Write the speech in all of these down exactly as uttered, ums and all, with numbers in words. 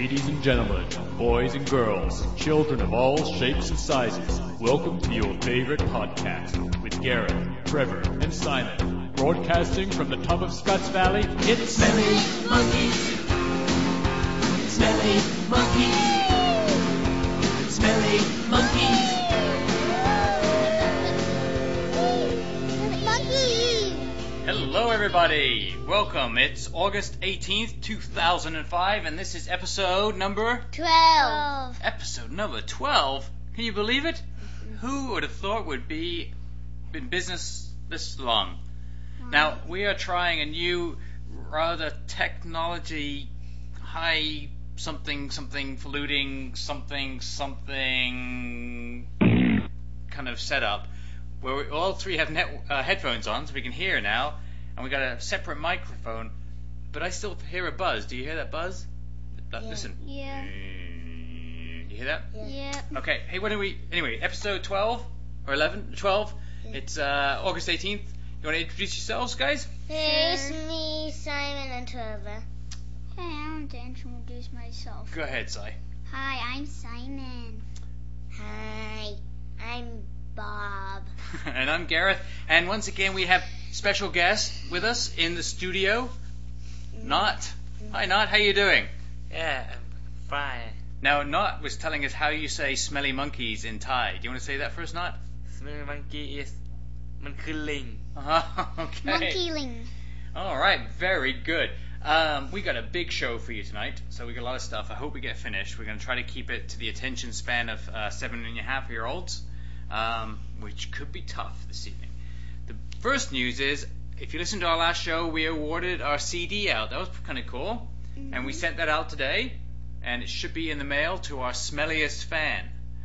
Ladies and gentlemen, boys and girls, children of all shapes and sizes, welcome to your favorite podcast with Gareth, Trevor, and Simon. Broadcasting from the top of Scotts Valley, it's Smelly Monkeys! Smelly Monkeys! Smelly Monkeys! Hello everybody! Welcome. It's August eighteenth, two thousand five, and this is episode number... twelve. Episode number twelve? Can you believe it? Who would have thought would be in business this long? Wow. Now, we are trying a new, rather technology, high something, something, polluting, something, something kind of setup, where we all three have net, uh, headphones on, so we can hear now, and we got a separate microphone, but I still hear a buzz. Do you hear that buzz? That, Yeah. Listen. Yeah. You hear that? Yeah. yeah. Okay, hey, what do we... Anyway, episode twelve, or eleven, twelve, Yeah. It's uh, August eighteenth. You want to introduce yourselves, guys? Hey, it's me, Simon, and Trevor. Hey, I want to introduce myself. Go ahead, Si. Hi, I'm Simon. Hi, I'm Bob. And I'm Gareth. And once again, we have special guests with us in the studio. Not. Hi, Not. How you doing? Yeah, I'm fine. Now, Not was telling us how you say smelly monkeys in Thai. Do you want to say that first, Not? Smelly monkey is มันคือลิง Uh-huh, okay. Monkey Ling. All right, very good. Um, we got a big show for you tonight, so we got a lot of stuff. I hope we get finished. We're going to try to keep it to the attention span of uh, seven and a half year olds, um, which could be tough this evening. The first news is, if you listened to our last show, we awarded our C D out. That was kind of cool, mm-hmm. and we sent that out today, and it should be in the mail to our smelliest fan.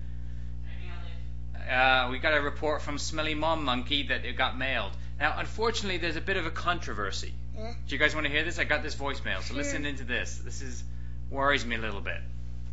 Uh, we got a report from Smelly Mom Monkey that it got mailed. Now, unfortunately, there's a bit of a controversy. Yeah. Do you guys want to hear this? I got this voicemail, so Sure. listen into this. This is worries me a little bit.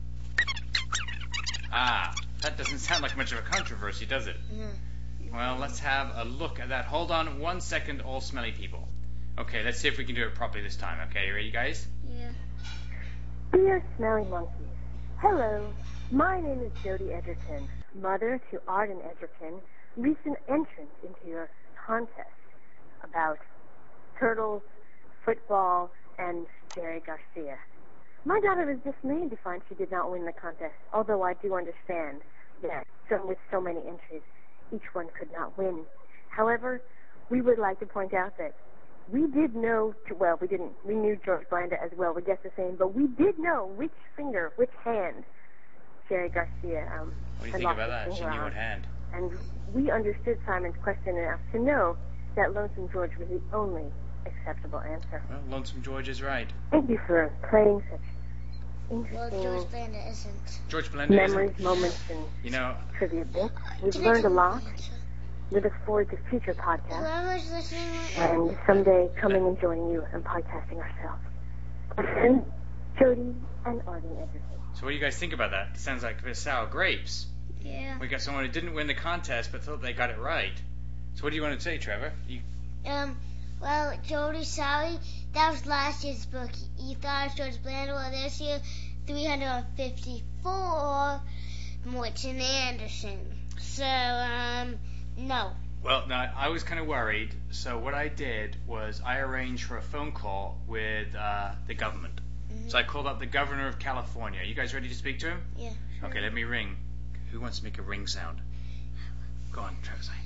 Ah, that doesn't sound like much of a controversy, does it? Yeah. Well, let's have a look at that. Hold on one second, all smelly people. Okay, let's see if we can do it properly this time. Okay, you ready, guys? Yeah. Dear Smelly Monkeys, hello, my name is Jody Edgerton, mother to Arden Edgerton, recent entrant into your contest about turtles, football, and Jerry Garcia. My daughter was dismayed to find she did not win the contest, although I do understand that some, with so many entries, each one could not win. However, we would like to point out that we did know, well, we didn't, we knew George Blanda as well, we guessed the same, but we did know which finger, which hand Jerry Garcia um, What do you think unlocked about his that? She finger knew on. what hand. And we understood Simon's question enough to know that Lonesome George was the only acceptable answer. Well, Lonesome George is right. Thank you for playing such Well, interesting George Blanda isn't. George Blanda memories, isn't- moments, and You know, trivia bits. We've Can I learned a tell lot. you something? We look forward to future podcasts Whoever's listening right now, and someday coming and joining you and podcasting ourselves. And Jody and Arden Edgerton. so what do you guys think about that? It sounds like a bit of sour grapes. yeah. We got someone who didn't win the contest but thought they got it right. So what do you want to say, Trevor? You, Um, well, Jody, sorry, that was last year's book. You thought it was George Blanda. Well, this year, three hundred fifty-four, Morton Anderson. So, um, no. well, no, I was kind of worried. So what I did was I arranged for a phone call with uh, the government. Mhm. So I called up the governor of California. You guys ready to speak to him? Yeah. Sure. Okay, let me ring. Who wants to make a ring sound? Go on, Trevor. say.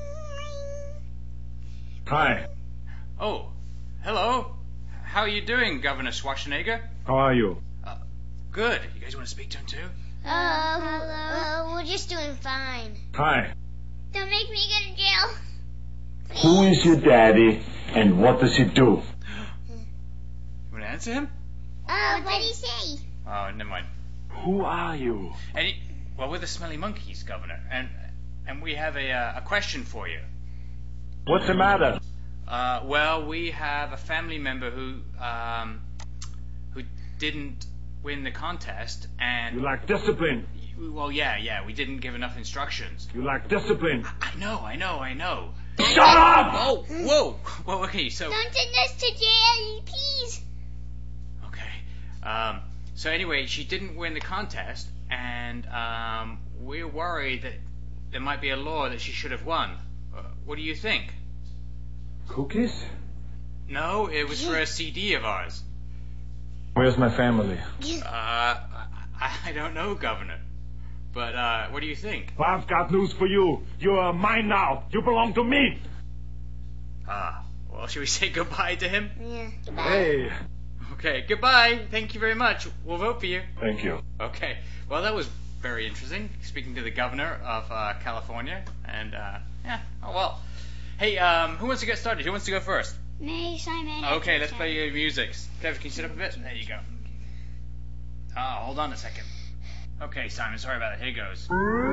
Hi, Oh, hello. How are you doing, Governor Schwarzenegger? how are you? Good. You guys want to speak to him too? Oh, hello. we're just doing fine. Hi. Don't make me get in jail. Who is your daddy and what does he do? You want to answer him? Oh, what did he say? Oh, never mind. Who are you? And he, well, we're the Smelly Monkeys, Governor, and and we have a uh, a question for you. What's the matter? Uh, well, we have a family member who um, who didn't win the contest, and You lack discipline. well, yeah, yeah, we didn't give enough instructions. You lack discipline. I know, I know, I know. Shut up! Oh, whoa. Well, okay, so Don't send us to jail, please. okay. Um, So anyway, she didn't win the contest, and um, we're worried that there might be a law that she should have won. Uh, what do you think? Cookies? No, it was for a C D of ours. Where's my family? Uh, I, I don't know, Governor. But uh, what do you think? Well, I've got news for you. You're mine now. You belong to me. Ah, well, should we say goodbye to him? Yeah. Goodbye. Hey. Okay, goodbye. Thank you very much. We'll vote for you. Thank you. Okay. Well, that was very interesting, speaking to the governor of uh, California. And, uh, yeah, oh well. Hey, um, who wants to get started? Who wants to go first? Me, Simon. Okay, let's play your music. Kev, can you sit up a bit? There you go. Ah, hold on a second. Okay, Simon, sorry about it. Here goes.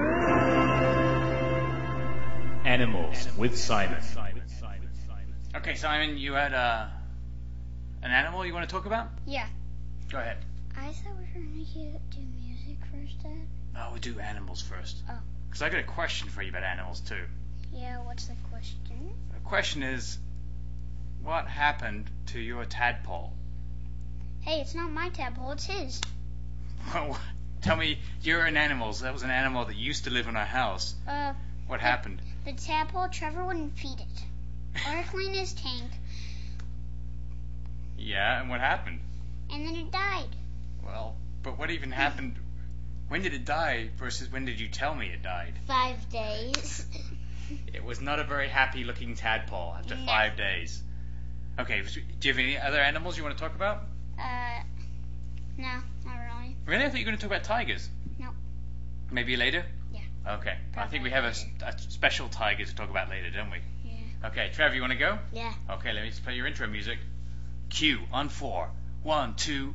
Animals with Simon. Okay, Simon, you had uh, an animal you want to talk about? Yeah. Go ahead. I thought we were going to do music first, Dad. Oh, we'll do animals first. Oh. Because I got a question for you about animals, too. Yeah, what's the question? The question is, what happened to your tadpole? Hey, it's not my tadpole, it's his. Well, tell me, you're an animal. So that was an animal that used to live in our house. Uh, What happened? The tadpole, Trevor wouldn't feed it. Or clean his tank, Yeah, and what happened? and then it died. Well, but what even happened? When did it die versus when did you tell me it died? Five days. It was not a very happy looking tadpole after No. five days. Okay, do you have any other animals you want to talk about? Uh, no, not really. Really? I thought you were going to talk about tigers. No. Maybe later? Yeah. Okay. I think we have a, a special tiger to talk about later, don't we? Yeah. Okay, Trevor, you want to go? Yeah. Okay, let me just play your intro music. Cue on four. One, two.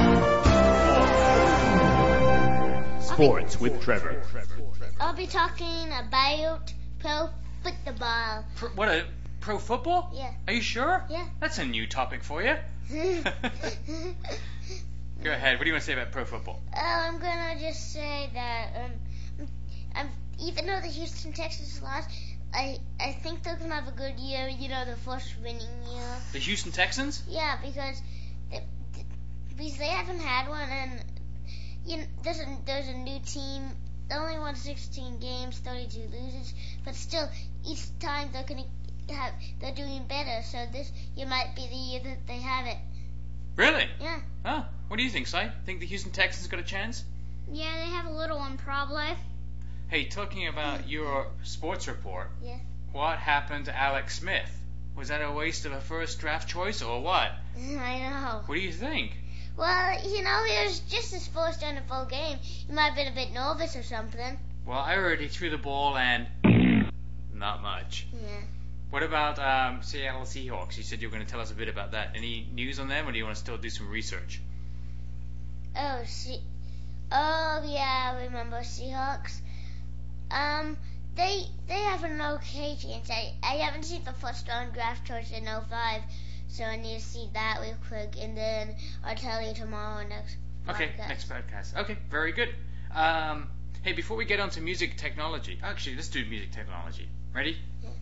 Sports with Trevor. I'll be talking about pro football. Pro, what a pro football? Yeah. Are you sure? Yeah. That's a new topic for you. Go ahead. What do you want to say about pro football? Oh, I'm gonna just say that um, um, even though the Houston Texans lost, I I think they're gonna have a good year. You know, the first winning year. The Houston Texans? Yeah, because they, because they haven't had one, and you know, there's a there's a new team. They only won sixteen games, thirty-two losers, but still, each time they're gonna have they're doing better. So this year might be the year that they have it. Really? Yeah. Oh, what do you think, Si? Think the Houston Texans got a chance? Yeah, they have a little one probably. Hey, talking about your sports report, Yeah. what happened to Alex Smith? Was that a waste of a first draft choice or what? I know. What do you think? Well, you know, it was just his first N F L game. He might have been a bit nervous or something. Well, I already threw the ball and not much. Yeah. What about um, Seattle Seahawks? You said you were going to tell us a bit about that. Any news on them, or do you want to still do some research? Oh, see. Oh, yeah, I remember Seahawks. Um, they they have an okay chance. I, I haven't seen the first round draft choice in oh five, so I need to see that real quick, and then I'll tell you tomorrow next Okay, podcast. next podcast. Okay, very good. Um, hey, before we get on to music technology, actually, let's do music technology. Ready?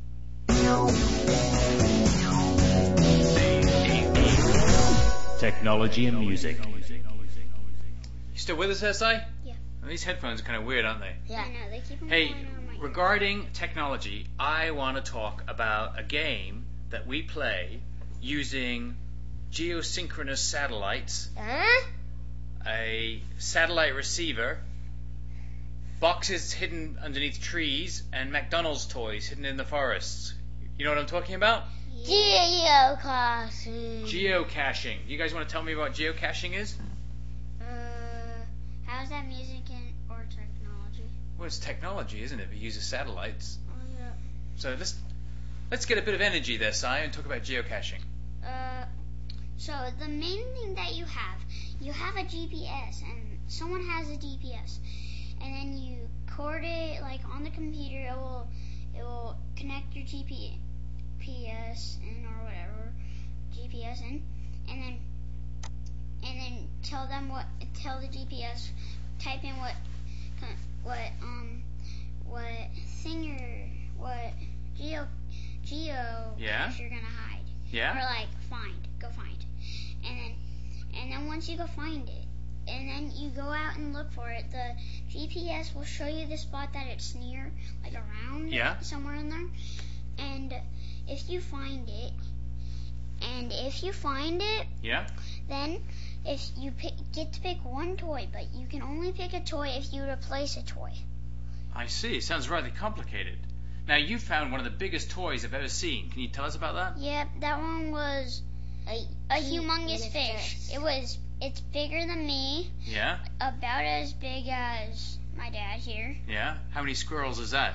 Technology and music. You still with us, S I? Yeah. Well, these headphones are kind of weird, aren't they? Yeah. I know, they keep on Hey, going on my ear. regarding technology, I want to talk about a game that we play using geosynchronous satellites, Huh? a satellite receiver, boxes hidden underneath trees, and McDonald's toys hidden in the forests. You know what I'm talking about? Geocaching. Geocaching. You guys want to tell me what geocaching is? Uh, how's that music in or technology? Well, it's technology, isn't it? It uses satellites. Oh yeah. So let's let's get a bit of energy there, Si, and talk about geocaching. Uh, so the main thing that you have, you have a G P S, and someone has a G P S, and then you cord it like on the computer. It will it will connect your G P S in or whatever G P S in, and then and then tell them what tell the G P S type in what what um what thing you're what geo geo Yeah? cache you're gonna hide. Or Yeah? like find, go find, and then and then once you go find it, and then you go out and look for it. The G P S will show you the spot that it's near, like around Yeah. somewhere in there. And if you find it, and if you find it, Yeah? then if you pick, get to pick one toy, but you can only pick a toy if you replace a toy. I see. It sounds rather complicated. Now, you found one of the biggest toys I've ever seen. Can you tell us about that? Yep, that one was A, a humongous fish. It was, it's bigger than me, Yeah? about as big as my dad here, Yeah? How many squirrels is that?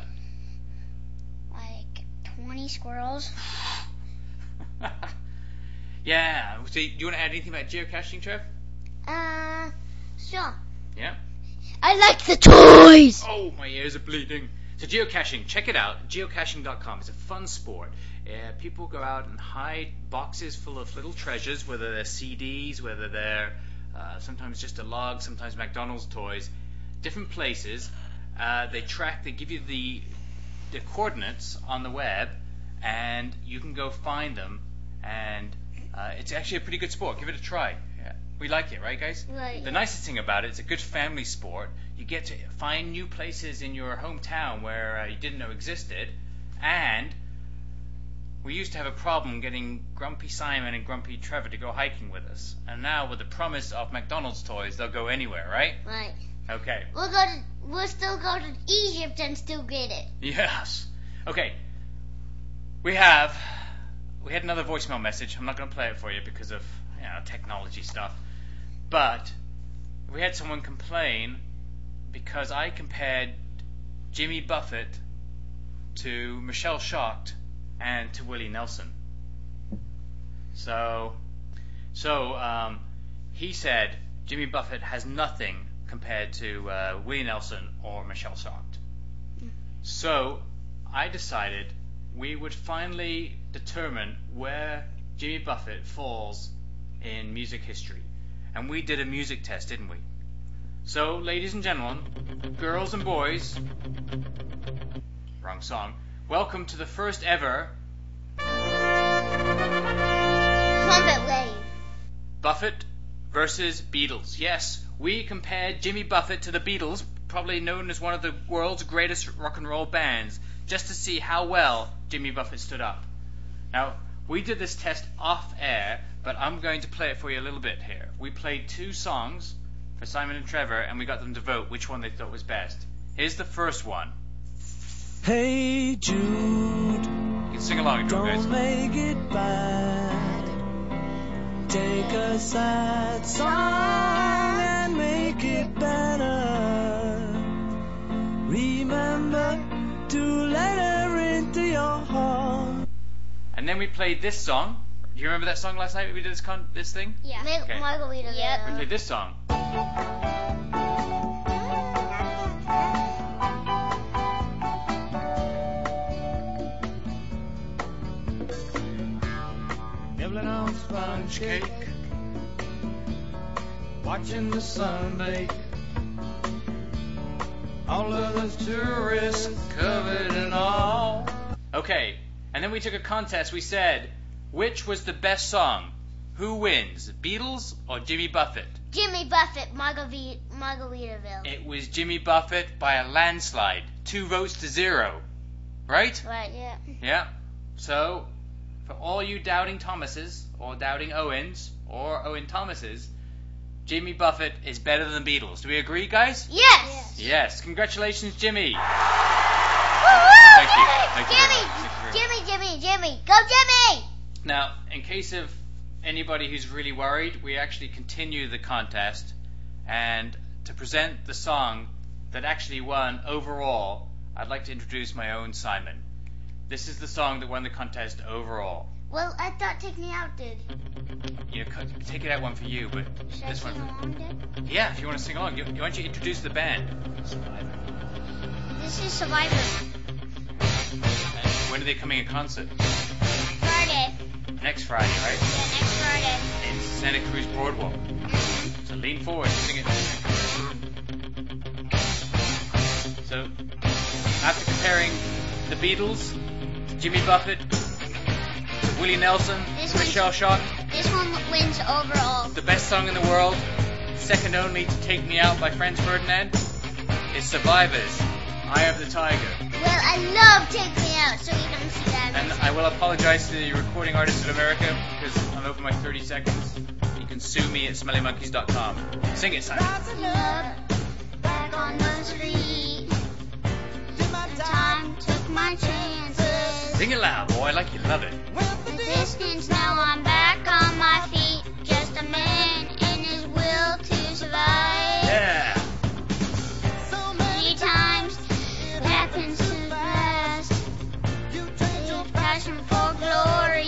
like twenty squirrels. Yeah. So, do you want to add anything about geocaching, Trev? Uh, sure. Yeah? I like the toys. Oh, my ears are bleeding. So geocaching, check it out, geocaching dot com. It's a fun sport. Uh, people go out and hide boxes full of little treasures, whether they're C Ds, whether they're uh, sometimes just a log, sometimes McDonald's toys, different places. Uh, they track, they give you the, the coordinates on the web, and you can go find them, and uh, it's actually a pretty good sport. Give it a try. Yeah. We like it, right, guys? Right. The nicest thing about it, it's a good family sport. You get to find new places in your hometown where uh, you didn't know existed, and we used to have a problem getting Grumpy Simon and Grumpy Trevor to go hiking with us. And now with the promise of McDonald's toys, they'll go anywhere, right? Right. Okay. We'll go to, we'll still go to Egypt and still get it. Yes. Okay. We have, we had another voicemail message. I'm not going to play it for you because of, you know, technology stuff. But we had someone complain because I compared Jimmy Buffett to Michelle Schacht and to Willie Nelson. So, so um, he said Jimmy Buffett has nothing compared to uh, Willie Nelson or Michelle Schacht. So I decided we would finally determine where Jimmy Buffett falls in music history. And we did a music test, didn't we? So, ladies and gentlemen, girls and boys, wrong song, welcome to the first ever Trumpet wave. Buffett versus Beatles. Yes, we compared Jimmy Buffett to the Beatles, probably known as one of the world's greatest rock and roll bands, just to see how well Jimmy Buffett stood up. Now, we did this test off air, but I'm going to play it for you a little bit here. We played two songs for Simon and Trevor, and we got them to vote which one they thought was best. Here's the first one. Hey Jude, You can sing along if you want, don't guys. make it bad. Take a sad song and make it better. Remember to let her into your heart. And then we played this song. Do you remember that song last night we did this con- this thing? Yeah. Make Okay. Margarita. Yep. We played this song. Nibbling on sponge cake, watching the sun bake. All of those tourists covered in all. Okay, and then we took a contest. We said, which was the best song? Who wins, Beatles or Jimmy Buffett? Jimmy Buffett, Margarita, Margaritaville. It was Jimmy Buffett by a landslide. Two votes to zero. Right? Right, yeah. Yeah. So, for all you doubting Thomases, or doubting Owens, or Owen Thomases, Jimmy Buffett is better than the Beatles. Do we agree, guys? Yes. Yes. Congratulations, Jimmy. Woo-hoo! Thank you. Thank you very Jimmy, much. Thank you very much. Jimmy, Jimmy, Jimmy. Go Jimmy! Now, in case of anybody who's really worried, we actually continue the contest, and to present the song that actually won overall, I'd like to introduce my own Simon. This is the song that won the contest overall. Well, I thought Take Me Out did. You know, co- take it out one for you, but Should I this sing one. along, Dad? Yeah, if you want to sing along, you, why don't you introduce the band? This is Survivor. And when are they coming in concert? Friday. Next Friday, right? Yeah, next Friday. In Santa Cruz Boardwalk. So lean forward and sing it. So, after comparing the Beatles, Jimmy Buffett, Willie Nelson, This Michelle Schacht, This one wins overall. the best song in the world, second only to Take Me Out by Franz Ferdinand, is Survivors, Eye of the Tiger. Well, I love Take Me Out, so you don't see that. And I will apologize to the Recording Artists of America because I'm over my thirty seconds. You can sue me at smelly monkeys dot com. Sing it, Simon. Back on the street. The time took my chances. Sing it loud, boy, like you love it. The distance, now I'm back on my feet. Just a man in his will to survive. Yeah. Many times it happens to last. His passion for glory.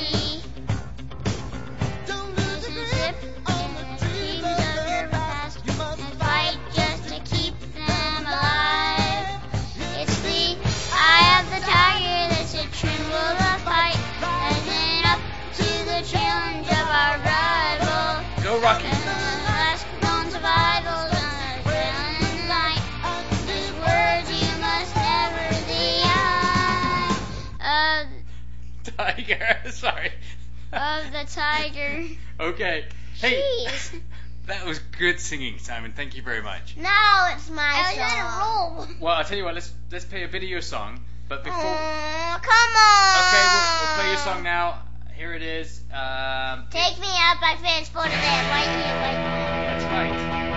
Citizenship in the dreams of your past. And fight just to keep them alive. It's the eye of the tiger that's a tremble of fight. Rising up to the challenge of our rival. Go Rocky. And the last known survivals on a thrilling light. These words you must never the eye of, Tiger, sorry. of the tiger. Okay. Hey, Jeez. that was good singing, Simon. Thank you very much. Now it's my I was song. on a roll. Well, I'll tell you what. Let's let's play a video song. But before, Oh, come on. okay, we'll, we'll play your song now. Here it is. Um, Take Me Out by Franz Ferdinand. Right here, right that's right.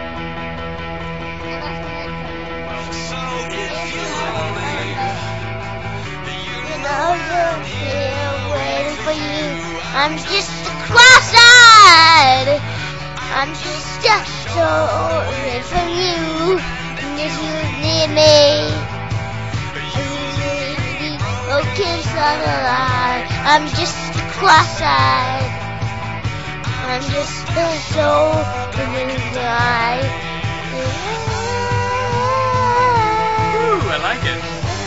I'm here waiting for you. I'm just a cross-eyed. I'm just a story from you. And if you need me, broken sun alive. I'm just a cross-eyed. I'm just a soul in the eye. Ooh, I like it.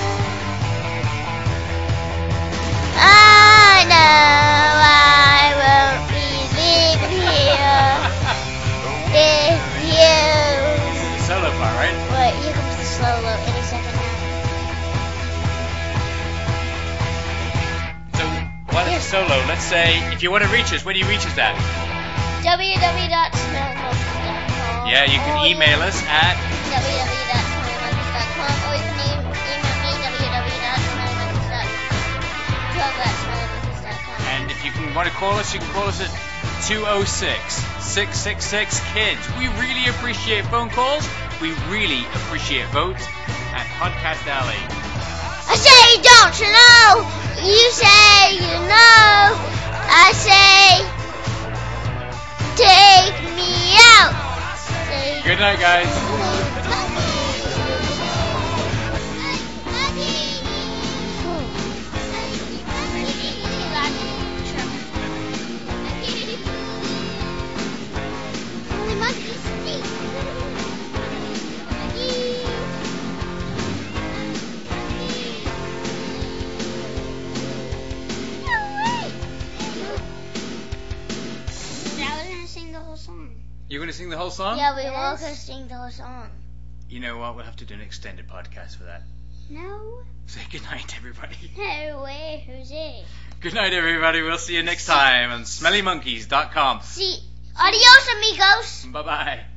I know I won't be leaving here with you. The solo part, right? Wait, here comes the solo any second now. So, while it's a solo, let's say if you want to reach us, where do you reach us at? w w w dot smelly monkeys dot com. Yeah, you can email us at w w w dot smelly monkeys dot com, or you can e- email me w w w dot smelly monkeys dot com. And if you can want to call us, you can call us at two oh six, six six six, KIDS. We really appreciate phone calls. We really appreciate votes at Podcast Alley. I say, don't you know? You say, you know. I say, take me out. Say, Good night, guys. You're going to sing the whole song? Yeah, we all can sing the whole song. You know what? We'll have to do an extended podcast for that. No. Say good night, everybody. No way, Jose. Good night, everybody. We'll see you next time on smelly monkeys dot com. See, adios, amigos. Bye-bye.